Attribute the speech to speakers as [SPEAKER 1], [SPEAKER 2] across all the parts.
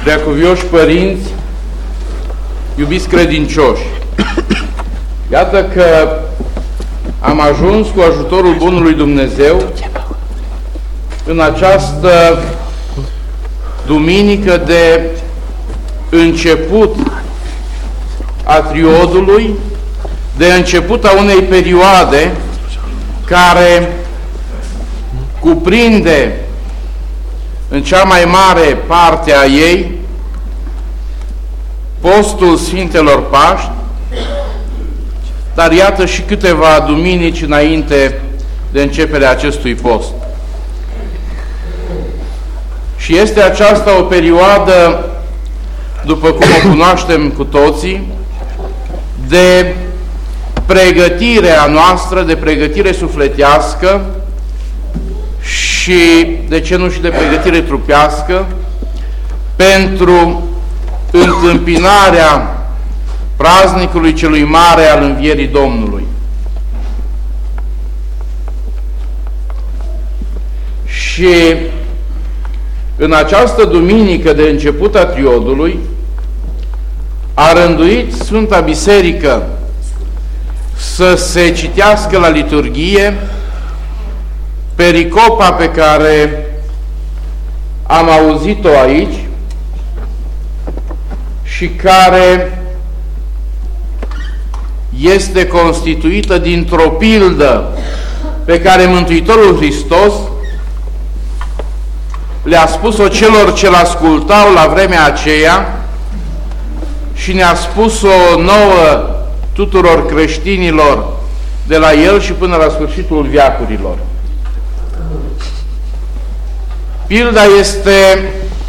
[SPEAKER 1] Preacuvioși părinți, iubiți credincioși, iată că am ajuns cu ajutorul Bunului Dumnezeu în această duminică de început a triodului, de început a unei perioade care cuprinde în cea mai mare parte a ei postul Sfintelor Paști, dar iată și câteva duminici înainte de începerea acestui post. Și este aceasta o perioadă, după cum o cunoaștem cu toții, de pregătire a noastră, de pregătire sufletească și, de ce nu, și de pregătire trupească pentru întâmpinarea praznicului celui mare al Învierii Domnului. Și în această duminică de început a triodului a rânduit Sfânta Biserică să se citească la liturghie pericopa pe care am auzit-o aici și care este constituită dintr-o pildă pe care Mântuitorul Hristos le-a spus-o celor ce l-ascultau la vremea aceea și ne-a spus-o nouă tuturor creștinilor de la el și până la sfârșitul veacurilor. Pilda este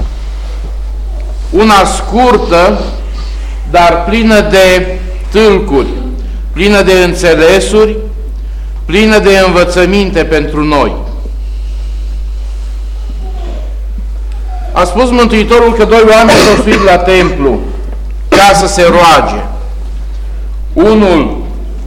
[SPEAKER 1] una scurtă, dar plină de tâlcuri, plină de înțelesuri, plină de învățăminte pentru noi. A spus Mântuitorul că doi oameni s-au suit la templu ca să se roage. Unul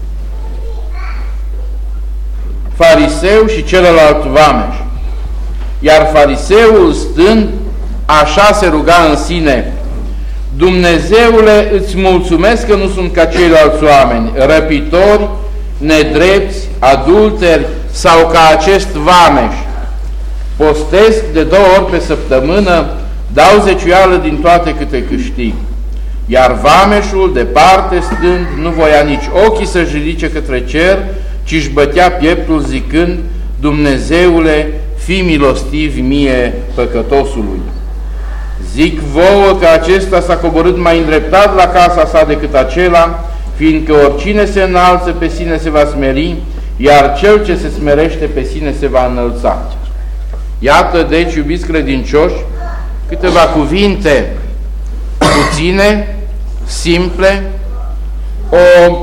[SPEAKER 1] fariseu și celălalt vameș. Iar fariseul, stând, așa se ruga în sine: Dumnezeule, îți mulțumesc că nu sunt ca ceilalți oameni, răpitori, nedrepți, adulteri sau ca acest vameș. Postesc de 2 ori pe săptămână, dau zeciuială din toate câte câștig. Iar vameșul, departe stând, nu voia nici ochii să-și ridice către cer, ci își bătea pieptul zicând: Dumnezeule, fii milostiv mie, păcătosului. Zic vouă că acesta s-a coborât mai îndreptat la casa sa decât acela, fiindcă oricine se înalță pe sine se va smeri, iar cel ce se smerește pe sine se va înălța. Iată, deci, iubiți credincioși, câteva cuvinte puține, simple, o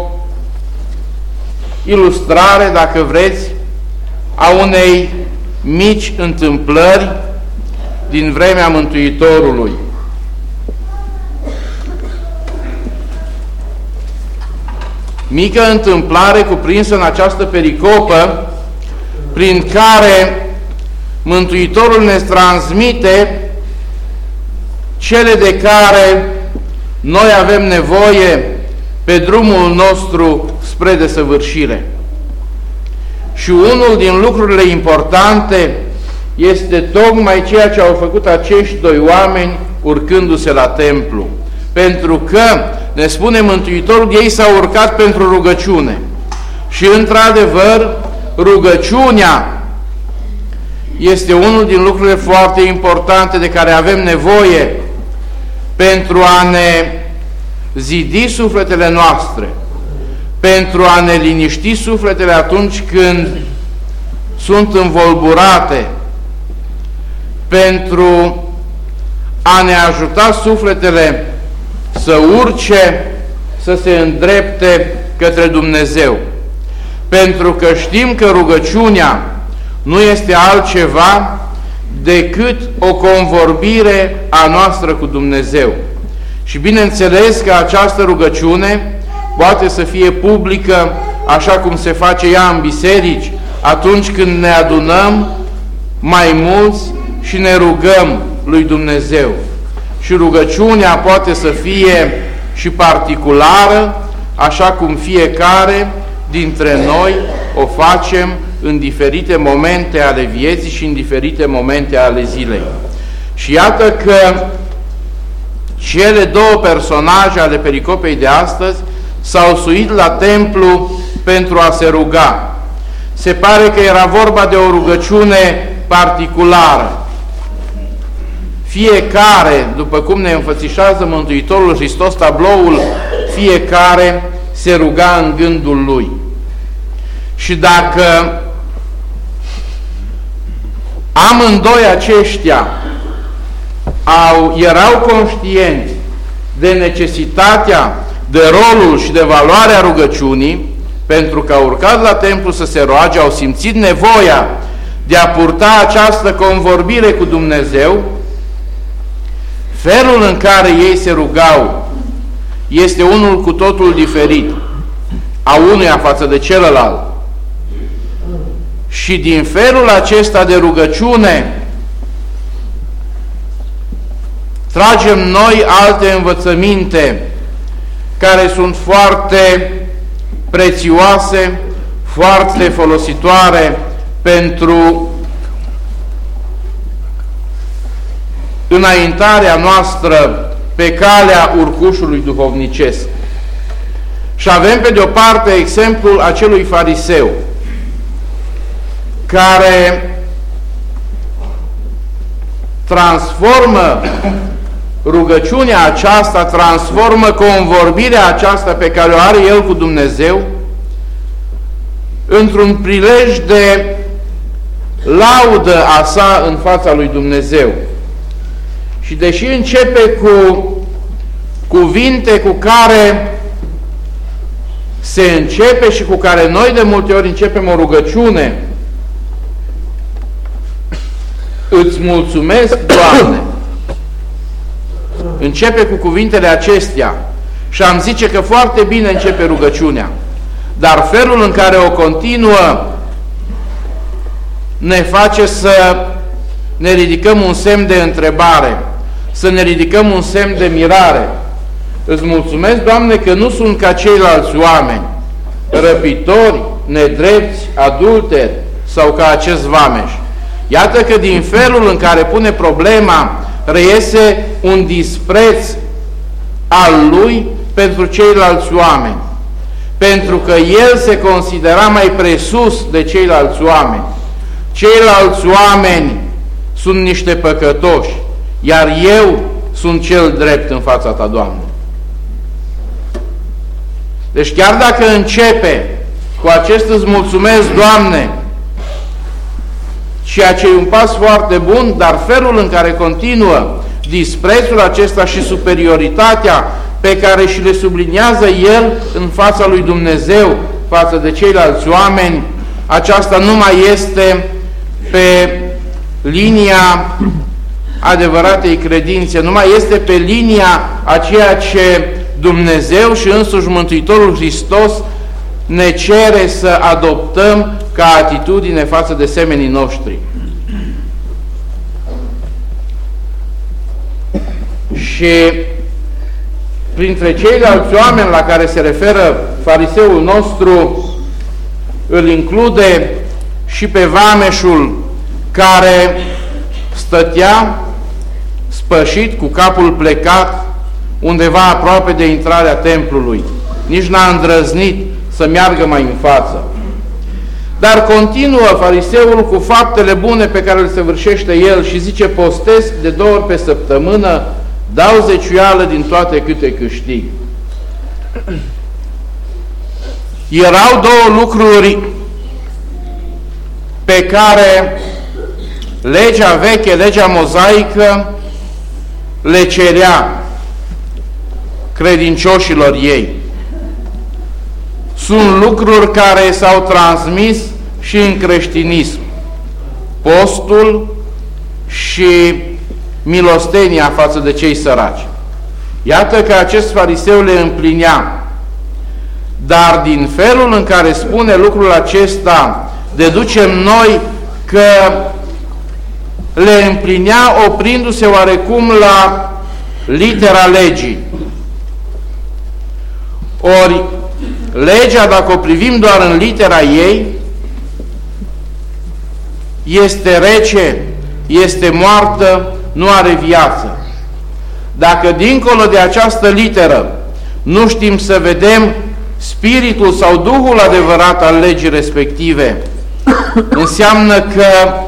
[SPEAKER 1] ilustrare, dacă vreți, a unei mici întâmplări din vremea Mântuitorului. Mică întâmplare cuprinsă în această pericopă, prin care Mântuitorul ne transmite cele de care noi avem nevoie pe drumul nostru spre desăvârșire. Și unul din lucrurile importante este tocmai ceea ce au făcut acești doi oameni urcându-se la templu. Pentru că, ne spune Mântuitorul, ei s-au urcat pentru rugăciune. Și într-adevăr, rugăciunea este unul din lucrurile foarte importante de care avem nevoie pentru a ne zidi sufletele noastre, pentru a ne liniști sufletele atunci când sunt învolburate, pentru a ne ajuta sufletele să urce, să se îndrepte către Dumnezeu. Pentru că știm că rugăciunea nu este altceva decât o convorbire a noastră cu Dumnezeu. Și bineînțeles că această rugăciune poate să fie publică, așa cum se face ea în biserici, atunci când ne adunăm mai mulți și ne rugăm lui Dumnezeu. și rugăciunea poate să fie și particulară, așa cum fiecare dintre noi o facem în diferite momente ale vieții și în diferite momente ale zilei. Și iată că cele două personaje ale pericopei de astăzi s-au suit la templu pentru a se ruga. Se pare că era vorba de o rugăciune particulară. Fiecare, după cum ne înfățișează Mântuitorul Hristos tabloul, fiecare se ruga în gândul lui. Și dacă amândoi aceștia erau conștienți de necesitatea, de rolul și de valoarea rugăciunii, pentru că au urcat la templu să se roage, au simțit nevoia de a purta această convorbire cu Dumnezeu, felul în care ei se rugau este unul cu totul diferit a unuia față de celălalt. Și din felul acesta de rugăciune tragem noi alte învățăminte care sunt foarte prețioase, foarte folositoare pentru înaintarea noastră pe calea urcușului duhovnicesc. Și avem pe de o parte exemplul acelui fariseu care transformă rugăciunea aceasta, transformă convorbirea aceasta pe care o are el cu Dumnezeu într-un prilej de laudă a sa în fața lui Dumnezeu. Și deși începe cu cuvinte cu care se începe și cu care noi de multe ori începem o rugăciune, îți mulțumesc, Doamne, începe cu cuvintele acestea și am zice că foarte bine începe rugăciunea, dar felul în care o continuă ne face să ne ridicăm un semn de întrebare, să ne ridicăm un semn de mirare. Îți mulțumesc, Doamne, că nu sunt ca ceilalți oameni, răpitori, nedrepți, adulteri sau ca acest vameș. Iată că din felul în care pune problema reiese un dispreț al lui pentru ceilalți oameni, pentru că el se considera mai presus de ceilalți oameni. Ceilalți oameni sunt niște păcătoși, iar eu sunt cel drept în fața ta, Doamne. Deci chiar dacă începe cu acest îți mulțumesc, Doamne, ceea ce e un pas foarte bun, dar felul în care continuă disprețul acesta și superioritatea pe care și le subliniază el în fața lui Dumnezeu față de ceilalți oameni, aceasta nu mai este pe linia adevăratei credințe, nu mai este pe linia a ceea ce Dumnezeu și însuși Mântuitorul Hristos ne cere să adoptăm ca atitudine față de semenii noștri. Și printre ceilalți oameni la care se referă fariseul nostru, îl include și pe vameșul care stătea spășit, cu capul plecat, undeva aproape de intrarea templului. Nici n-a îndrăznit să meargă mai în față. Dar continuă fariseul cu faptele bune pe care le săvârșește el și zice: postesc de 2 ori pe săptămână, dau zeciuială din toate câte câștig. Erau două lucruri pe care legea veche, legea mozaică, le cerea credincioșilor ei. Sunt lucruri care s-au transmis și în creștinism: postul și milostenia față de cei săraci. Iată că acest fariseu le împlinea, dar din felul în care spune lucrul acesta, deducem noi că le împlinea oprindu-se oarecum la litera legii. Ori legea, dacă o privim doar în litera ei, este rece, este moartă, nu are viață. Dacă dincolo de această literă nu știm să vedem spiritul sau duhul adevărat al legii respective, înseamnă că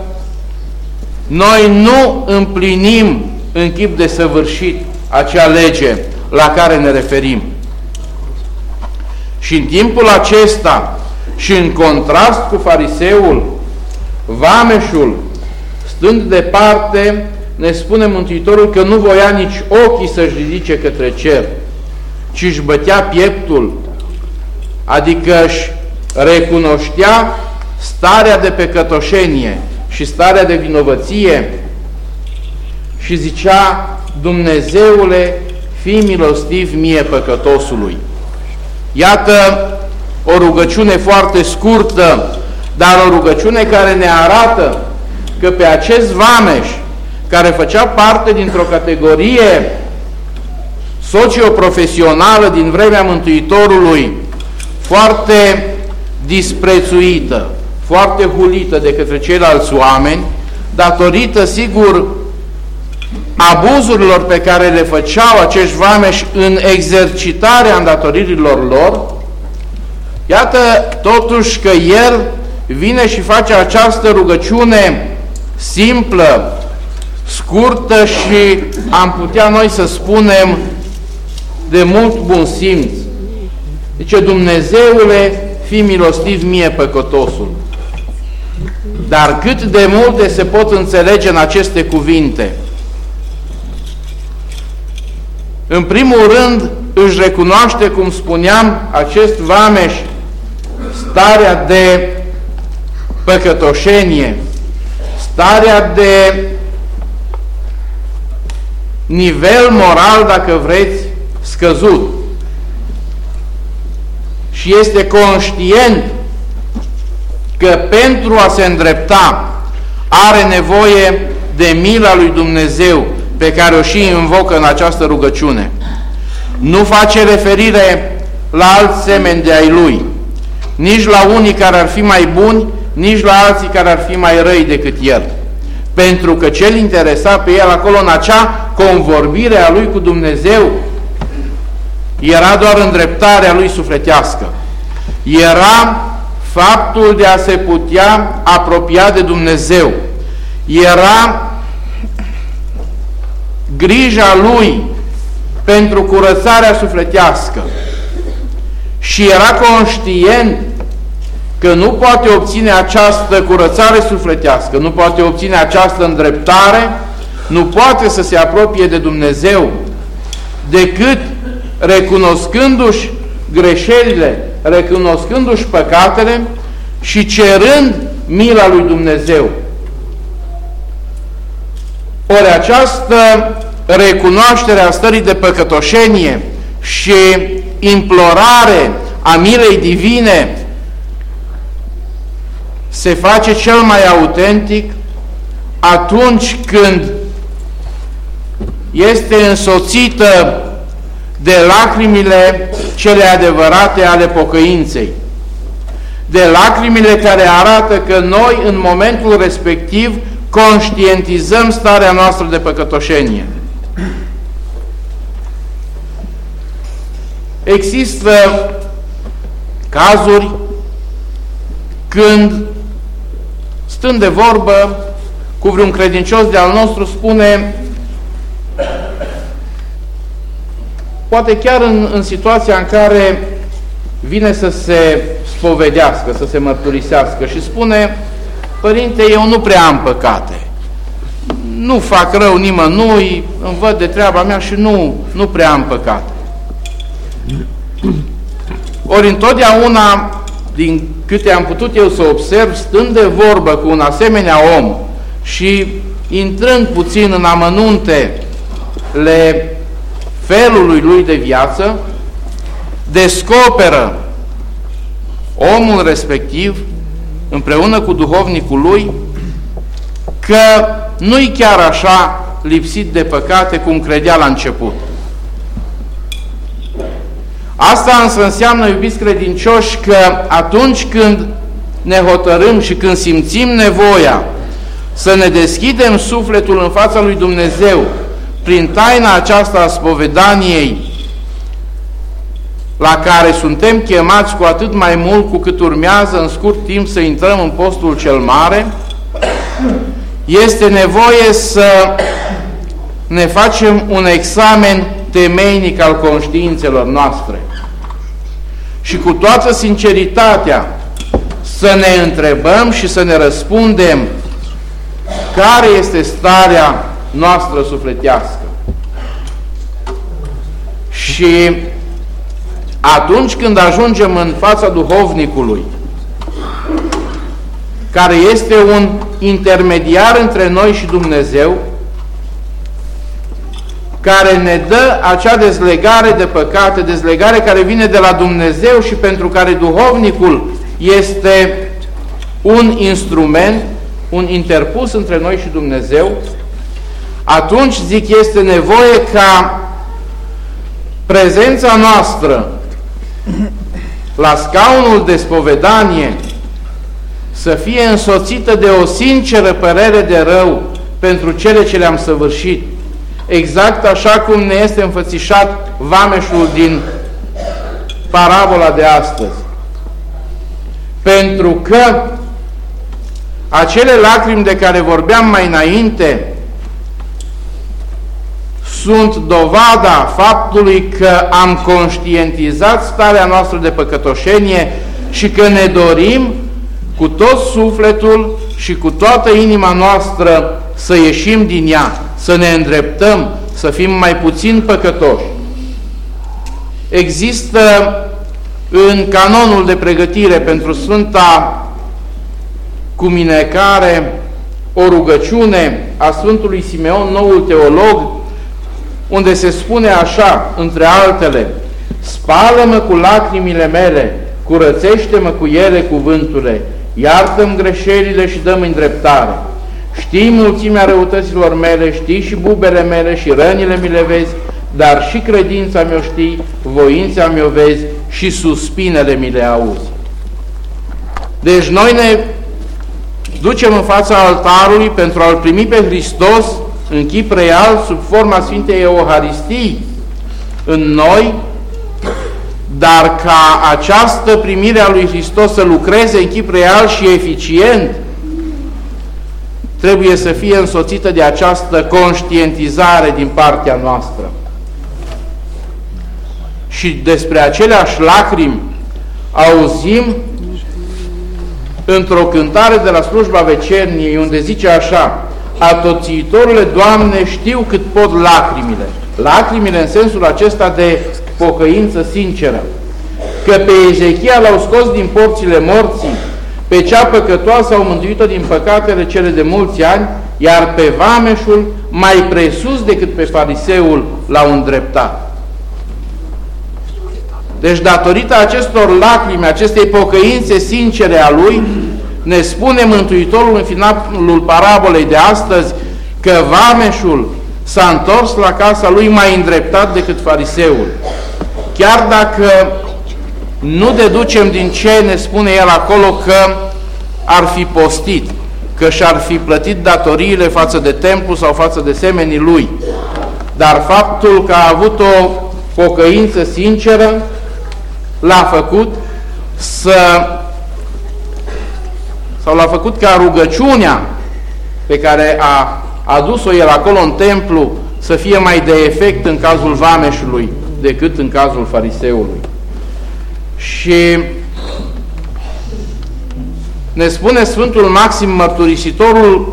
[SPEAKER 1] noi nu împlinim în chip desăvârșit acea lege la care ne referim. Și în timpul acesta și în contrast cu fariseul, vameșul, stând departe, ne spune Mântuitorul că nu voia nici ochii să-și ridice către cer, ci își bătea pieptul, adică își recunoștea starea de păcătoșenie și starea de vinovăție și zicea: Dumnezeule, fii milostiv mie păcătosului. Iată o rugăciune foarte scurtă, dar o rugăciune care ne arată că pe acest vameș, care făcea parte dintr-o categorie socioprofesională din vremea Mântuitorului, foarte disprețuită, foarte hulită de către ceilalți oameni, datorită, sigur, abuzurilor pe care le făceau acești vameși în exercitarea îndatoririlor lor, iată totuși că el vine și face această rugăciune simplă, scurtă și am putea noi să spunem de mult bun simț. Zice: Dumnezeule, fii milostiv mie păcătosul. Dar cât de multe se pot înțelege în aceste cuvinte? În primul rând își recunoaște, cum spuneam, acest vameș starea de păcătoșenie, starea de nivel moral, dacă vreți, scăzut. Și este conștient că pentru a se îndrepta are nevoie de mila lui Dumnezeu, pe care o și invocă în această rugăciune. Nu face referire la alți semeni de ai lui, nici la unii care ar fi mai buni, nici la alții care ar fi mai răi decât el. Pentru că ce-l interesa pe el acolo, în acea convorbire a lui cu Dumnezeu, era doar îndreptarea lui sufletească. Era faptul de a se putea apropia de Dumnezeu. Era grija lui pentru curățarea sufletească. Și era conștient că nu poate obține această curățare sufletească, nu poate obține această îndreptare, nu poate să se apropie de Dumnezeu decât recunoscându-și greșelile, recunoscându-și păcatele și cerând mila lui Dumnezeu. Ori această recunoaștere a stării de păcătoșenie și implorare a milei divine se face cel mai autentic atunci când este însoțită de lacrimile cele adevărate ale pocăinței, de lacrimile care arată că noi în momentul respectiv conștientizăm starea noastră de păcătoșenie. Există cazuri când, stând de vorbă cu vreun credincios de-al nostru, spune, poate chiar în situația în care vine să se spovedească, să se mărturisească și spune, părinte, eu nu prea am păcate, nu fac rău nimănui, îmi văd de treaba mea și nu prea am păcate. Ori întotdeauna, din câte am putut eu să observ, stând de vorbă cu un asemenea om și intrând puțin în amănuntele felului lui de viață, descoperă omul respectiv, împreună cu duhovnicul lui, că nu-i chiar așa lipsit de păcate cum credea la început. Asta însă înseamnă, iubiți credincioși, că atunci când ne hotărâm și când simțim nevoia să ne deschidem sufletul în fața lui Dumnezeu prin taina aceasta a spovedaniei, la care suntem chemați cu atât mai mult cu cât urmează în scurt timp să intrăm în postul cel mare, este nevoie să ne facem un examen temeinic al conștiințelor noastre și cu toată sinceritatea să ne întrebăm și să ne răspundem care este starea noastră sufletească. Și atunci când ajungem în fața duhovnicului, care este un intermediar între noi și Dumnezeu, care ne dă acea dezlegare de păcate, dezlegare care vine de la Dumnezeu și pentru care duhovnicul este un instrument, un interpus între noi și Dumnezeu, atunci, zic, este nevoie ca prezența noastră la scaunul de spovedanie să fie însoțită de o sinceră părere de rău pentru cele ce le-am săvârșit, exact așa cum ne este înfățișat vameșul din parabola de astăzi. Pentru că acele lacrimi de care vorbeam mai înainte sunt dovada faptului că am conștientizat starea noastră de păcătoșenie și că ne dorim cu tot sufletul și cu toată inima noastră să ieșim din ea, să ne îndreptăm, să fim mai puțin păcătoși. Există în canonul de pregătire pentru Sfânta Cuminecare o rugăciune a Sfântului Simeon, noul teolog, unde se spune așa, între altele: spală-mă cu lacrimile mele, curățește-mă cu ele cuvântule, iartă-mi greșelile și dă-mi îndreptare. Știi mulțimea răutăților mele, știi și bubele mele și rănile mi le vezi, dar și credința mi-o știi, voința mi-o vezi și suspinele mi le auzi. Deci noi ne ducem în fața altarului pentru a-L primi pe Hristos în chip real, sub forma Sfintei Euharistii în noi, dar ca această primire a lui Hristos să lucreze în chip real și eficient, trebuie să fie însoțită de această conștientizare din partea noastră. Și despre aceleași lacrimi auzim într-o cântare de la slujba vecerniei, unde zice așa: atoțiitorule, Doamne, știu cât pot lacrimile. Lacrimile în sensul acesta de pocăință sinceră. Că pe Ezechia l-au scos din porțile morții, pe cea păcătoasă au mântuit-o din păcatele cele de mulți ani, iar pe vameșul mai presus decât pe fariseul l-au îndreptat. Deci, datorită acestor lacrimi, acestei pocăințe sincere a lui, ne spune Mântuitorul în finalul parabolei de astăzi că vameșul s-a întors la casa lui mai îndreptat decât fariseul. Chiar dacă nu deducem din ce ne spune el acolo că ar fi postit, că și-ar fi plătit datoriile față de templu sau față de semenii lui, dar faptul că a avut o pocăință sinceră l-a făcut sau l-a făcut ca rugăciunea pe care a adus-o el acolo în templu să fie mai de efect în cazul vameșului decât în cazul fariseului. Și ne spune Sfântul Maxim Mărturisitorul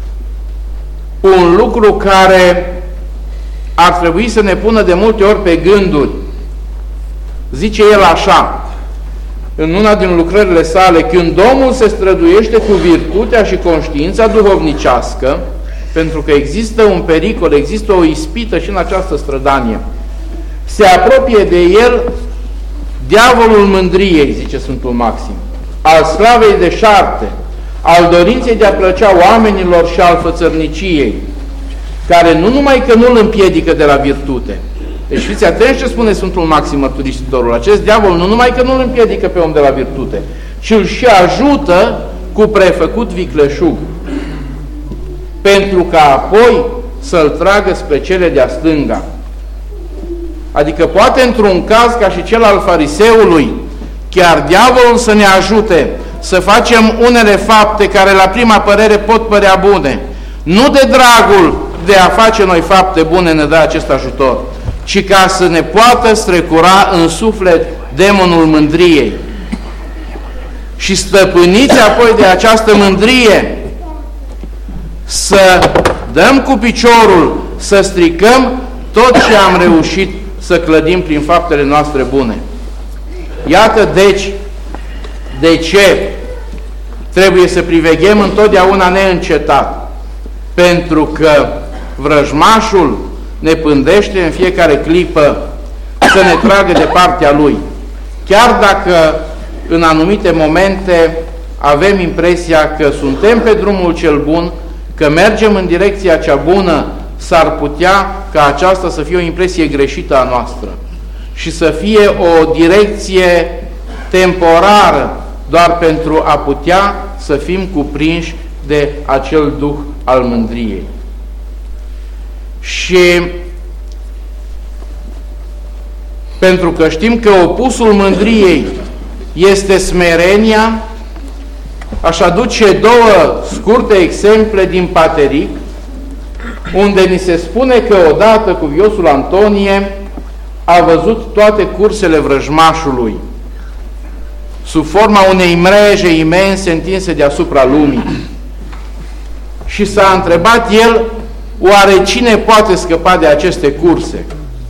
[SPEAKER 1] un lucru care ar trebui să ne pună de multe ori pe gânduri. Zice el așa, în una din lucrările sale: când omul se străduiește cu virtutea și conștiința duhovnicească, pentru că există un pericol, există o ispită și în această strădanie, se apropie de el diavolul mândriei, zice Sfântul Maxim, al slavei deșarte, al dorinței de a plăcea oamenilor și al fățărniciei. care nu numai că nu îl împiedică de la virtute. Deci fiți atenți ce spune Sfântul Maxim Mărturisitorul. Acest diavol nu numai că nu îl împiedică pe om de la virtute, ci îl și ajută cu prefăcut vicleșug, pentru ca apoi să-l tragă spre cele de-a stânga. Adică poate într-un caz ca și cel al fariseului, chiar diavolul să ne ajute să facem unele fapte care la prima părere pot părea bune. Nu de dragul de a face noi fapte bune ne dă acest ajutor, ci ca să ne poată strecura în suflet demonul mândriei. Și stăpâniți apoi de această mândrie, să dăm cu piciorul, să stricăm tot ce am reușit să clădim prin faptele noastre bune. Iată deci de ce trebuie să priveghem întotdeauna neîncetat, pentru că vrăjmașul ne pândește în fiecare clipă să ne tragă de partea lui. Chiar dacă în anumite momente avem impresia că suntem pe drumul cel bun, că mergem în direcția cea bună, s-ar putea ca aceasta să fie o impresie greșită a noastră și să fie o direcție temporară, doar pentru a putea să fim cuprinși de acel duh al mândriei. Și pentru că știm că opusul mândriei este smerenia, aș aduce două scurte exemple din Pateric, unde ni se spune că odată cuviosul Antonie a văzut toate cursele vrăjmașului sub forma unei mreje imense întinse deasupra lumii. Și s-a întrebat el, oare cine poate scăpa de aceste curse?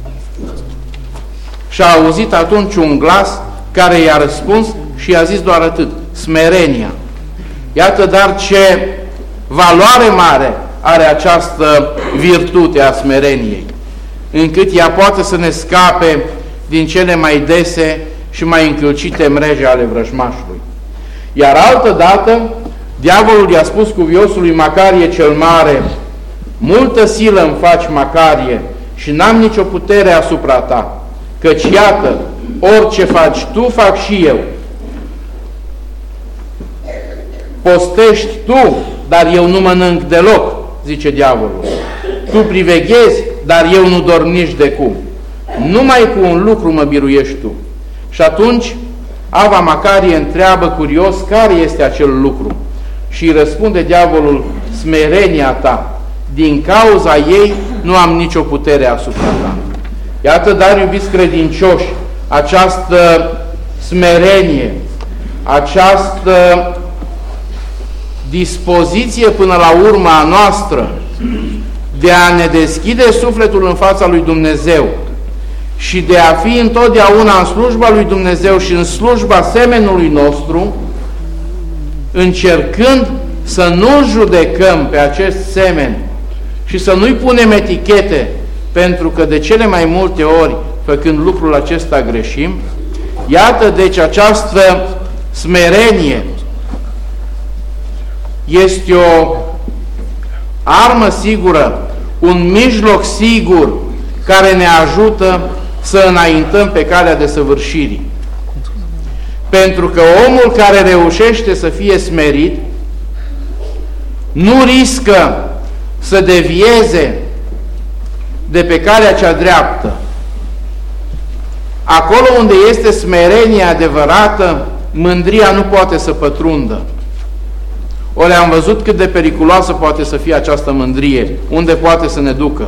[SPEAKER 1] Și a auzit atunci un glas care i-a răspuns și i-a zis doar atât: smerenia. Iată dar ce valoare mare are această virtute a smereniei, încât ea poate să ne scape din cele mai dese și mai încălcite mreje ale vrăjmașului. Iar altă dată, diavolul i-a spus cuviosului Macarie cel Mare: multă silă îmi faci, Macarie, și n-am nicio putere asupra ta, căci iată, orice faci tu, fac și eu. Postești tu, dar eu nu mănânc deloc, zice diavolul. Tu priveghezi, dar eu nu dorm nici de cum. Numai cu un lucru mă biruiești tu. Și atunci Ava Macarie întreabă curios care este acel lucru. Și îi răspunde diavolul: smerenia ta. Din cauza ei nu am nicio putere asupra ta. Iată, dar, iubiți credincioși, această smerenie, această dispoziție până la urmă a noastră de a ne deschide sufletul în fața lui Dumnezeu și de a fi întotdeauna în slujba lui Dumnezeu și în slujba semenului nostru, încercând să nu judecăm pe acest semen și să nu-i punem etichete, pentru că de cele mai multe ori, făcând lucrul acesta, greșim. Iată deci această smerenie este o armă sigură, un mijloc sigur care ne ajută să înaintăm pe calea desăvârșirii. Pentru că omul care reușește să fie smerit nu riscă să devieze de pe calea cea dreaptă. Acolo unde este smerenia adevărată, mândria nu poate să pătrundă. Ori am văzut cât de periculoasă poate să fie această mândrie, unde poate să ne ducă.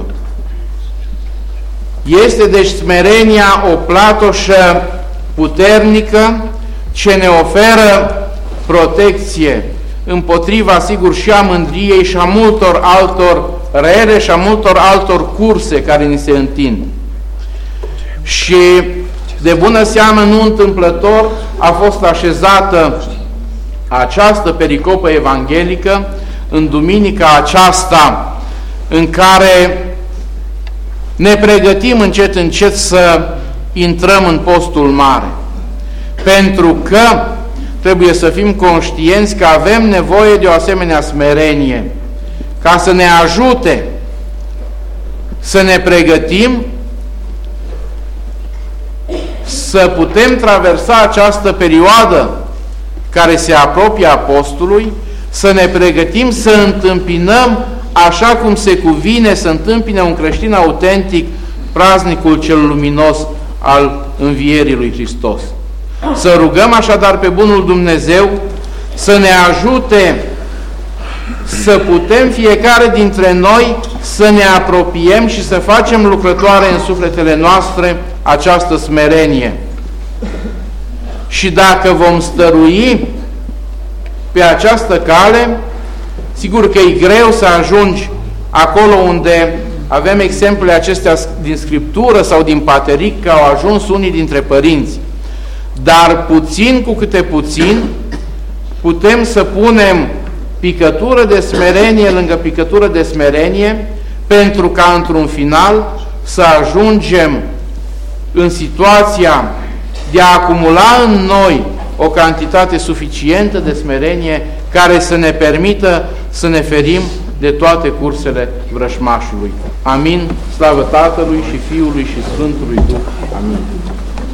[SPEAKER 1] Este deci smerenia o platoșă puternică ce ne oferă protecție împotriva, sigur, și a mândriei și a multor altor rele și a multor altor curse care ni se întind. Și de bună seamă, nu întâmplător, a fost așezată această pericopă evanghelică în duminica aceasta în care ne pregătim încet încet să intrăm în postul mare. Pentru că trebuie să fim conștienți că avem nevoie de o asemenea smerenie ca să ne ajute să ne pregătim să putem traversa această perioadă care se apropie apostolului, să ne pregătim să întâmpinăm așa cum se cuvine să întâmpine un creștin autentic praznicul cel luminos al învierii lui Hristos. Să rugăm așadar pe bunul Dumnezeu să ne ajute să putem fiecare dintre noi să ne apropiem și să facem lucrătoare în sufletele noastre această smerenie. Și dacă vom stărui pe această cale, sigur că e greu să ajungi acolo unde avem exemple acestea din Scriptură sau din Pateric, că au ajuns unii dintre părinți. Dar puțin cu câte puțin putem să punem picătură de smerenie lângă picătură de smerenie, pentru ca într-un final să ajungem în situația de a acumula în noi o cantitate suficientă de smerenie care să ne permită să ne ferim de toate cursele vrășmașului. Amin. Slavă Tatălui și Fiului și Sfântului Duh. Amin.